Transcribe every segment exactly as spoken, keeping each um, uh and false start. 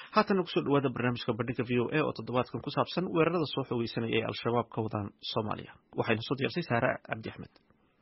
haatan kusoo dhawaada barnaamijka bandhiga v o a oo toddobaadkan ku saabsan weerarada soo xoogeysanaya ee al-shabaab ka wadaan Soomaaliya. Waxayna soo diyaarsay Saara Cabdi Axmed.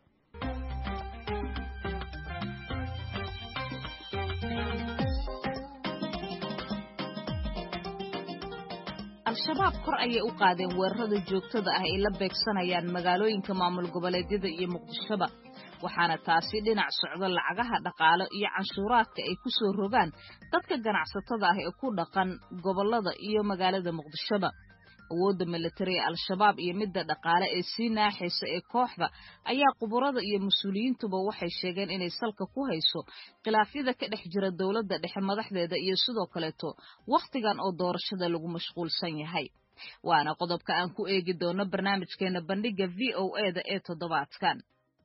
al-shabaab kor ayay u qaadeen weerarada joogtada ah ay la beegsanayaan magaalooyinka maamul goboleedyada iyo Muqdishoba. waxaana taasi dhinac socda lacagaha dhaqaale iyo canshuuraadka ay ku soo rogaan dadka ganacsatada ah ee ku dhaqan gobolada iyo magaalada Muqdishoba. awoodda militariga al-shabaab iyo midda dhaqaale ee sii naaxaysa ee kooxda ayaa quburada iyo mas'uuliyiintuba waxay sheegeen inay salka ku hayso khilaafyada ka dhex jira dawladda dhexe madaxdeeda iyo sidoo kaleeto wakhtigan oo doorashada lagu mashquulsan yahay. waana qodobka aan ku eegi doono barnaamijkeena bandhiga V O A da ee toddobaadkan.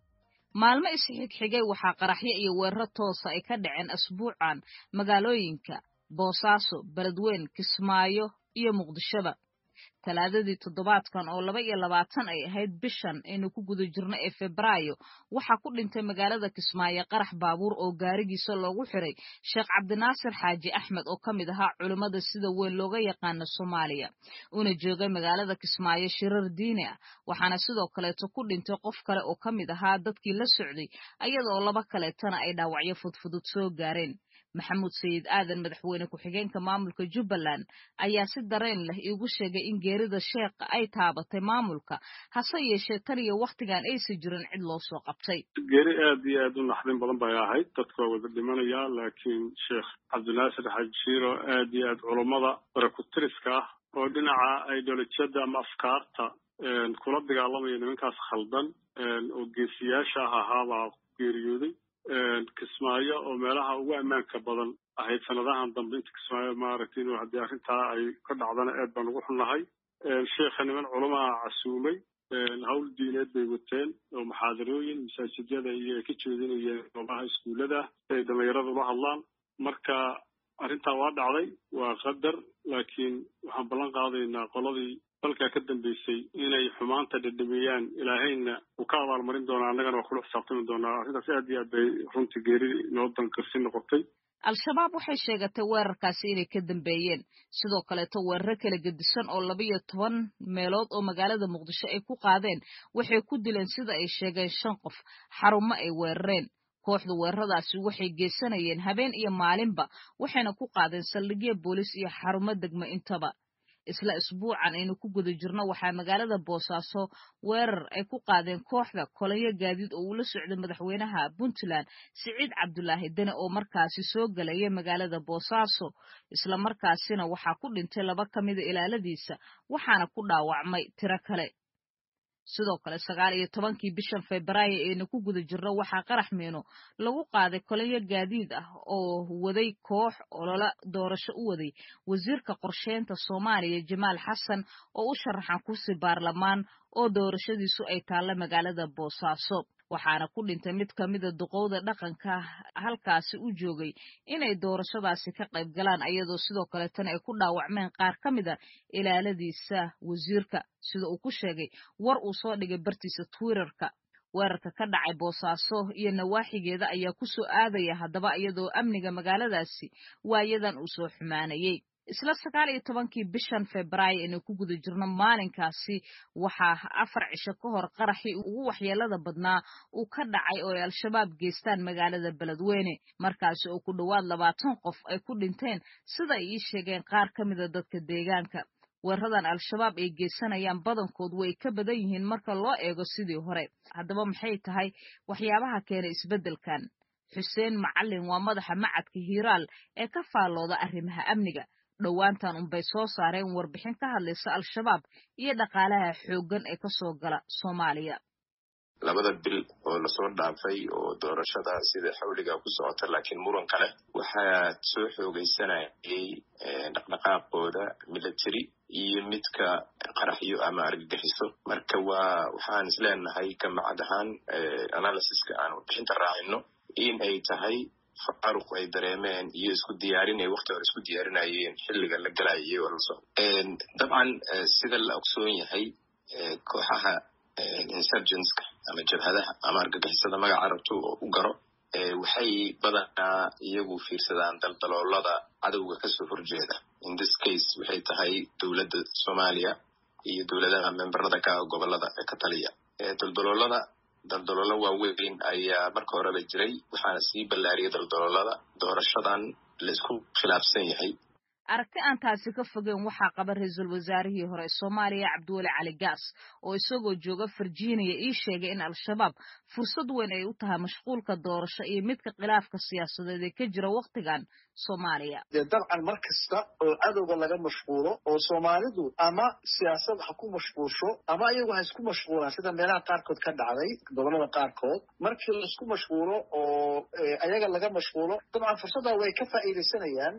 maalmo isxigxigay waxaa qaraxyo iyo weeraro toosa ay ka dhaceen asbuucan magaalooyinka Boosaaso, Beledweyne, Kismaayo iyo Muqdishoba. talaadadii toddobaadkan oo laba iyo labaatan ay ahayd bishan aynu ku guda jirno ee Febraayo waxaa ku dhintay magaalada Kismaayo qarax baabuur oo gaarigiisa loogu xiray Sheekh Cabdinaasir Xaaji Axmed oo kamid ahaa culimada sida weyn looga yaqaan Soomaaliya una joogay magaalada Kismaayo shirar diini ah. waxaana sidoo kaleeto ku dhintay qof kale oo kamid ahaa dadkii la socday iyadoo laba kaleetana ay dhaawacyo fudfudud soo gaareen. maxamuud sayid aadan madaxweyne ku-xigeenka maamulka Jubbaland ayaa si dareen leh iigu sheegay in geerida sheekha ay taabatay maamulka hase yeeshee tan iyo wakhtigan aysan jirin cid loo soo qabtay. geeri aad iyo aad u naxdin badan bay ahayd dadka wada dhimanaya laakiin sheekh cabdinaasir xaaji shiiro aad iyo aad culummada barakutiriska ah oo dhinaca ideolojiyada ama afkaarta kula dagaalamaya nimankaas khaldan oo geesiyaasha ah ahaabaa geeriyooday. Kismaayo oo meelaha ugu ammaanka badan ahayd sanadahan dambe inta Kismaayo maaragtay inuu haddii arrintaa ay ka dhacdana aad baan ugu xunnahay. sheekha niman culamaa casuumay hawl diineed bay wateen oo muxaadarooyin masaajidada iyo ay ka jeedinayeen goobaha iskuullada ay dhalinyarada ula hadlaan. marka arrintaa waa dhacday waa qadar laakiin waxaan ballan qaadaynaa qoladii dalka ka dambeysay inay xumaanta dhadhamiyaan ilaahayna uu ka abaalmarin doonaa annagana waa kula xisaabtami doonaa. arrintaas aad iyo aad bay runtii geeri noo dankarsi noqotay. al-shabaab waxay sheegatay weerarkaasi inay ka dambeeyeen sidoo kaleeto weeraro kala gedisan oo laba iyo toban meelood oo magaalada Muqdisho ay ku qaadeen waxay ku dileen sida ay sheegeen shan qof xarumo ay weerareen. kooxda weeraradaasi waxay geysanayeen habeen iyo maalinba waxayna ku qaadeen saldhigyo boolis iyo xarumo degmo intaba. isla isbuucan aynu ku guda jirno waxaa magaalada Boosaaso weerar ay ku qaadeen kooxda kolonyo gaadiid oo uu la socday madaxweynaha Puntland Siciid Cabdulaahi Dane oo markaasi soo galaya magaalada Boosaaso isla markaasina waxaa ku dhintay laba kamid ah ilaaladiisa waxaana ku dhaawacmay tiro kale. sidoo kale sagaal iyo tobankii bishan Febraayo aynu ku guda jirno waxaa qarax miino lagu qaaday kolonyo gaadiid ah oo waday koox olole doorasho u waday wasiirka qorsheynta Soomaaliya Jamaal Xasan oo u sharaxan kursi baarlamaan oo doorashadiisu ay taalla magaalada Boosaaso. waxaana ku dhintay mid kamid ah duqowda dhaqanka halkaasi u joogay inay doorashadaasi ka qayb galaan iyadoo sidoo kale tan ay ku dhaawacmeen qaar kamid ah ilaaladiisa wasiirka sida uu ku sheegay war uu soo dhigay bartiisa Twitterka. weerarka ka dhacay Boosaaso iyo nawaaxigeeda ayaa ku soo aadaya haddaba iyadoo amniga magaaladaasi waayadan uu soo xumaanayay. isla sagaal iyo tobankii bishan Febraayo aynu ku guda jirno maalinkaasi waxaa afar cisho ka hor qaraxii ugu waxyeelada badnaa uu ka dhacay oo ay al-shabaab geystaan magaalada Beledweyne markaasi oo ku dhawaad labaatan qof ay ku dhinteen sida ay sheegeen qaar kamid ah dadka deegaanka. weeraradan al-shabaab ay geysanayaan badankood way ka badan yihiin marka loo eego sidii hore. haddaba maxay tahay waxyaabaha keenay isbeddelkan? Xuseen Macallin waa madaxa macadka Hiiraal ee ka faallooda arrimaha amniga. dhowaantan unbay soo saareen warbixin ka hadlaysa al-shabaab iyo dhaqaalaha xooggan ee ka soo gala Soomaaliya. labada bil oo la soo dhaafay oo doorashada sida xawliga ku socota laakiin muran kale waxaa soo xoogaysanayay dhaqdhaqaaqooda military iyo midka qaraxyo ama argagixiso. marka waa waxaan isleenahay ka macad ahaan analysiska aan warbixinta raacino in ay tahay faaruq ay dareemeen iyo isku diyaarin ay waqti hore isku diyaarinayeen xilliga la galayay oo la soo dabcan sida la ogsoon yahay kooxaha insurgentska ama jabhadaha ama argagixisada magaca rabto oo u garo waxay badanaa iyagu fiirsadaan daldaloolada cadowga kasoo horjeeda tahay dowladda Soomaaliya iyo dowladaha memberada ka gobolada ee ka taliya daldaloolada daldaloolo waaweyn ayaa marka horeba jiray waxaana sii ballaariyay daldaloolada doorashadan la isku khilaafsan yahay aragti aan taasi ka fogeen waxaa qaba ra'iisul wasaarihii hore Soomaaliya Cabdiweli Cali Gaas oo isagoo jooga Virginia ii sheegay in al-shabaab fursad weyn ay u tahay mashquulka doorasho iyo midka khilaafka siyaasadeed ee ka jira waqtigan Soomaaliya dabcan markasta oo cadowga laga mashquulo oo Soomaalidu ama siyaasad ha ku mashquulsho ama ayagu ha isku mashquulaan sida meelaha qaarkood ka dhacday gobolada qaarkood markii la isku mashquulo oo ayaga laga mashquulo dabcan fursadda way ka faa'iideysanayaan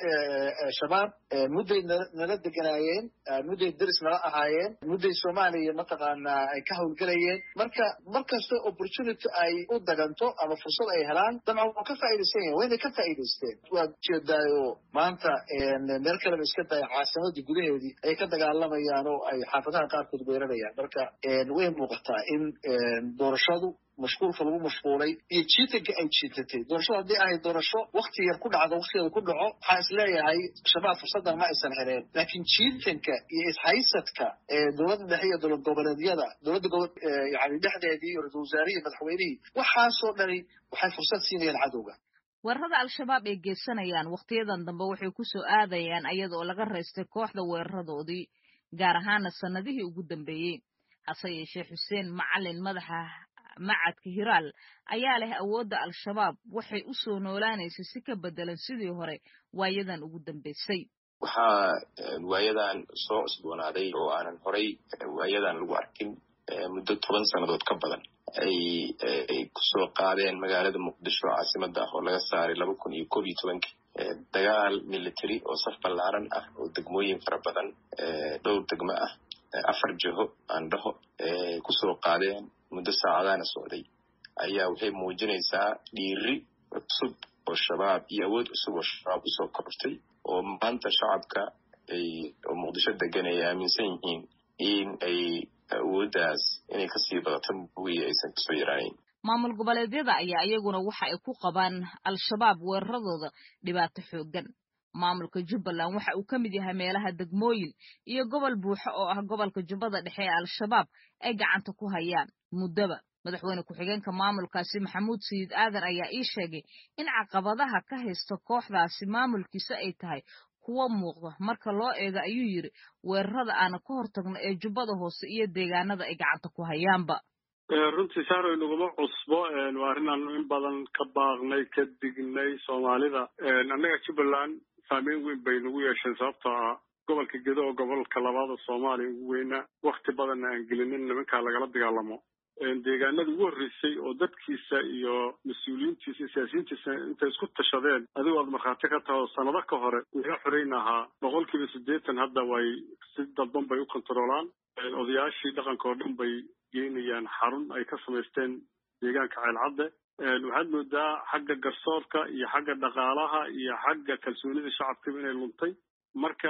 shabaab mudday nala deganaayeen mudday daris nala ahaayeen mudday Soomaaliya mataqaanaa ay ka howlgalayeen marka markasta opportunity ay u daganto ama fursad ay helaan dabcan waa ka faa'iideysanayaan wayna ka faa'iideysteen waa jeedaayo maanta meel kale iska day caasimadii gudaheedii ay ka dagaalamayaan oo ay xaafadaha qaarkood weerarayaan marka way muuqataa in doorashadu mashquulka lagu mashquulay iyo jiitanka ay jiitatay doorashada haddii ay doorasho waqti yar ku dhacdo waqtigeeda ku dhaco waxaa is leeyahay shabaab fursaddan ma aysan heleen laakiin jiitanka iyo ishaysadka dowladda dhexe iyo dowlad goboleedyada dowladda gobol yani dhexdeedii iyo ra-iisul wasaarihii madaxweynihii waxaasoo dhani waxay fursad siinayaan cadowga weerarada al-shabaab ay geysanayaan waqtiyadan dambe waxay ku soo aadayaan iyada oo laga reystay kooxda weeraradoodii gaar ahaana sanadihii ugu dambeeyey hase yeeshee xuseen macalin madaxa macadka hiraal ayaa leh awoodda al-shabaab waxay u soo noolaanaysay si ka bedelan sidii hore waayadan ugu dambeysay waxaa waayadan soo cusboonaaday oo aanan horay waayadan lagu arkin muddo toban sannadood ka badan ay ay kusoo qaadeen magaalada muqdisho caasimada ah oo laga saaray laba kun iyo koob iyo tobankii dagaal military oo saf ballaaran ah oo degmooyin fara badan dhowr degmo ah afar jiho aan dhaho kusoo qaadeen muddo saacadaana socday ayaa waxay muujinaysaa dhiiri cusub oo shabaab iyo awood cusub oo shabaab usoo kortay oo maanta shacabka ay oo muqdisho degan ay aaminsan yihiin in ay awooddaas inay kasii badato bugi aysan kasoo yaraanayn maamul goboleedyada ayaa iyaguna waxa ay ku qabaan al-shabaab weeraradooda dhibaato xooggan maamulka Jubbaland waxa uu ka mid yahay meelaha degmooyin iyo gobol buuxo oo ah gobolka Jubbada Dhexe ee al-shabaab ay gacanta ku hayaan muddaba madaxweyne ku-xigeenka maamulkaasi Maxamuud Sayid Aadan ayaa ii sheegay in caqabadaha ka haysta kooxdaasi maamulkiisa ay tahay kuwa muuqda marka loo eego ayuu yiri weerarada aan ka hortagno ee Jubbada Hoose iyo deegaanada ay gacanta ku hayaanba runtii saaro inaguma cusbo waa arrinaan in badan ka baaqnay ka dignay Soomaalida annaga Jubbaland saameyn weyn bay nagu yeesheen sababtoo ah gobolka Gedo oo gobolka labaad Soomaaliya ugu weyna waqti badan aan gelinin nimanka lagala dagaalamo deegaanada ugu horreysay oo dadkiisa iyo mas'uuliyiintiisa siyaasiyiintiisa intay isku tashadeen adigu aad markhaati ka tahay sanado ka hore laga xoreynahaa boqolkiiba siddeetan hadda way si dalban bay u kontroolaan odayaashii dhaqanka oo dhan bay geynayaan xarun ay ka samaysteen deegaanka ceelcadde waxaad moodaa xagga garsoorka iyo xagga dhaqaalaha iyo xagga kalsoonida shacabkiiba inay luntay marka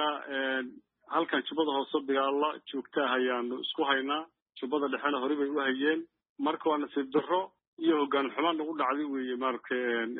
halkan Jubbada Hoose dagaalo joogtaa ayaanu isku haynaa Jubbada Dhexena hore bay u hayeen marka waa nasiib darro iyo hoggaan xumaan nagu dhacday weeye marka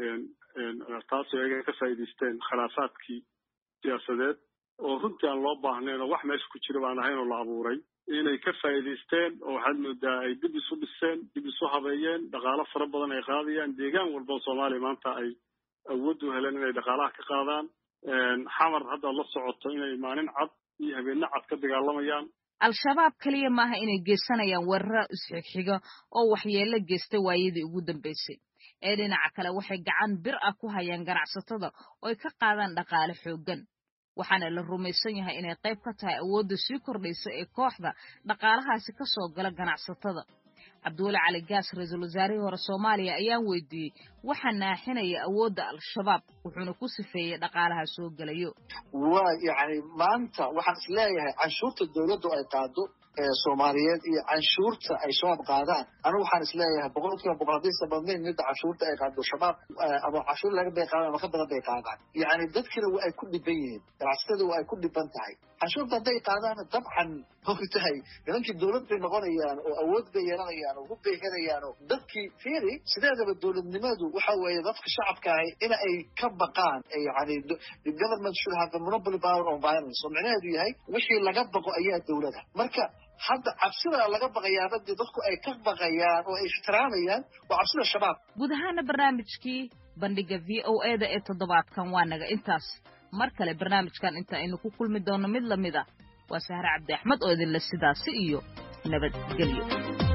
taasoo ay ka faa'iideysteen khilaafaadkii siyaasadeed oo runtii aan loo baahnayn oo wax meesha ku jira baan ahayn oo la abuuray inay ka faa'iideysteen oo waxaad moodaa ay dib isu dhiseen dib isu habeeyeen dhaqaalo fara badan ay qaadayaan deegaan walba oo Soomaaliya maanta ay awood u heleen inay dhaqaalaha ka qaadaan xamar hadda la socoto inay maalin cad iyo habeenna cad ka dagaalamayaan al-shabaab kaliya maaha inay geysanayaan weeraro isxigxiga oo waxyeello geystay waayadii ugu dambeysay ee dhinaca kale waxay gacan bir ah ku hayaan ganacsatada oo ay ka qaadaan dhaqaale xooggan waxaana la rumaysan yahay inay qayb ka tahay awoodda sii kordhaysa ee kooxda dhaqaalahaasi ka soo gala ganacsatada Cabdiweli Cali Gaas ra'iisul wasaarihii hore Soomaaliya ayaan weydiiyey waxa naaxinaya awoodda al-shabaab wuxuuna ku sifeeyay dhaqaalaha soo galayo waa yani maanta waxaan is leeyahay canshuurta dawladdu ay qaado ee Soomaaliyeed iyo canshuurta ay shabaab qaadaan anigu waxaan isleeyahay boqolkiiba boqol haddii sababneen midda canshuurta ay qaado shabaab ama canshuur laga bay qaadaan ama ka badan bay qaadaan yacni dadkina waa ay ku dhiban yihiin ganacsatada waa ay ku dhiban tahay canshuurta hadday qaadaan dabcan ogtahay nimankii dowlad bay noqonayaan oo awood bay yeelanayaan oo hub bay helayaan oo dadkii fiiri sideedaba dowladnimadu waxa weeye dadka shacabka ahi in ay ka baqaan yani the government should have a monopoly power on violence oo micnaheedu yahay wixii laga baqo ayaa dowlada marka hadda cabsida laga baqayaaba dee dadku ay ka baqayaan oo ay ixtiraamayaan waa cabsida shabaab guud ahaana barnaamijkii bandhiga v o e da ee toddobaadkan waa naga intaas mar kale barnaamijkan inta aynu ku kulmi doono mid lamid ah waa Sahra Cabdi Axmed oo idin la sidaasi iyo nabadgelyo.